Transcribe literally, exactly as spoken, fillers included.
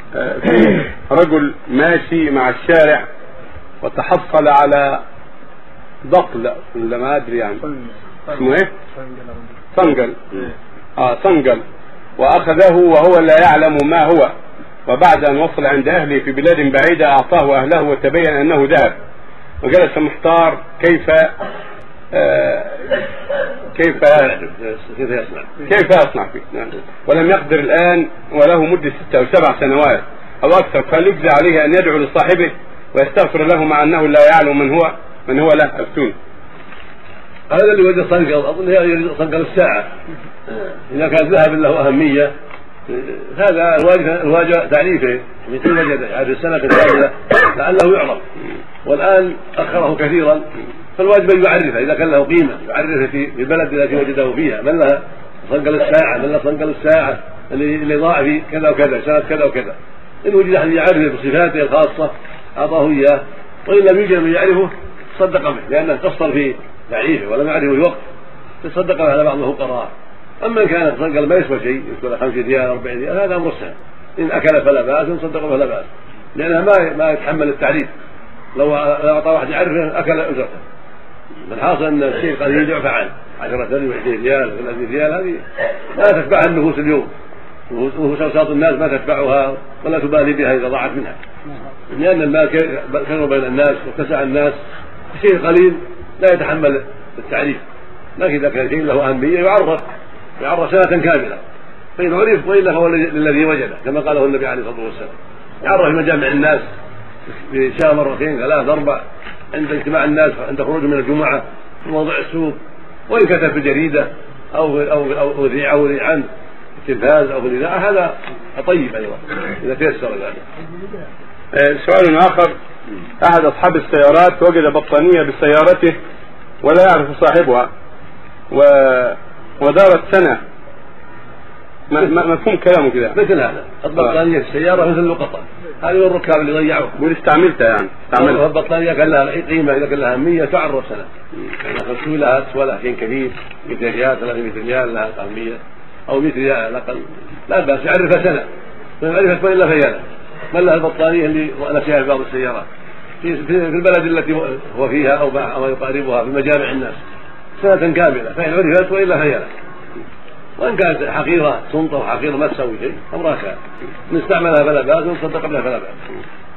في رجل ماشي مع الشارع وتحصل على ضقل ولا ما ادري يعني اسمه ايه؟ صنقل. اه صنقل، واخذه وهو لا يعلم ما هو، وبعد ان وصل عند اهله في بلاد بعيدة اعطاه اهله وتبين انه ذهب، وجلس محتار كيف آه كيف كيف يصنع كيف يصنع فيه، ولم يقدر الان وله مدة ستة او سبع سنوات او اكثر، فليجزى عليه ان يدعو لصاحبه ويستغفر له مع انه لا يعلم من هو من هو له. افتون. هذا اللي وجد صنقل، اظن يريد صنقل الساعة، اذا كان ذهب له اهمية هذا الواجب تعريفه، مثل وجد هذه السنة الثالثة لعله يعرف، والآن أخره كثيرا، فالواجب أن يعرفه إذا كان له قيمة، يعرفه في البلد التي وجده فيها، من لها صنقل الساعة، من لها صنقل الساعة اللي ضاع في كذا وكذا سنة كذا وكذا. إن وجد أحد يعرفه بصفاته الخاصة أعطاه إياه، وإن لم يوجد من يعرفه تصدق به، لأنه قصر في تعريفه ولم يعرفه الوقت، تصدق على بعض الفقراء. أما إن كان صنقل ما يسوى شيء، يسوى خمس ريال أربعين ريال، هذا أمر سهل، إن أكل فلا بأس، إن صدق فلا بأس، لأنها ما ما يتحمل التعريف. لو أعطى واحد يعرفه أكل أجرته. الحاصل أن الشيء قليل يعفى عنه، عشرة ريال وعشرين ريال ثلاثين ريال، هذه لا تتبعها النفوس اليوم، نفوس أوساط الناس ما تتبعها ولا تبالي بها إذا ضاعت منها، لأن المال كثر بين الناس واتسع الناس، الشيء قليل لا يتحمل التعريف. لكن إذا كان شيء له أهمية يعرف يعرف سنة كاملة، فإن عرف وإلا فهو الذي وجده، كما قاله النبي عليه الصلاة والسلام، يعرف في مجامع الناس في شهر مرتين ثلاث أربع، عند اجتماع الناس، عند خروج من الجمعة، في موضع السوق، وإن كتب في جريدة أو أو أو أذيع أو أذيع عنه في التلفاز أو في الإذاعة، هذا طيب أيضا إذا تيسر ذلك. سؤال آخر: أحد أصحاب السيارات وجد بطانية بسيارته ولا يعرف صاحبها، و... ودارت سنة، مفهوم كلامه كذا؟ مثل هذا البطانية في السيارة مثل اللقطة، هذه الركاب اللي ضيعوها واللي استعملتها يعني استعملها. البطانية كان لها قيمة، إذا كان لها أهمية تعرف سنة، يعني تسوي لها تسوى لها شيء كبير، مئة ريال ثلاثمائة ريال لها أهمية، أو مئة ريال على الأقل، لا بأس يعرفها سنة، ما يعرفها اسمها إلا فيانا. من لها البطانية اللي نسيها في بعض السيارات في في البلد التي هو فيها أو أو يقاربها في مجامع الناس سنة كاملة، فإن عرفت وإلا فيانا. وإن كانت حقيرة سنطة وحقيرة ما تسوي شيء أمرها كان، إن استعملها فلا بأس وإن صدق بها فلا بأس.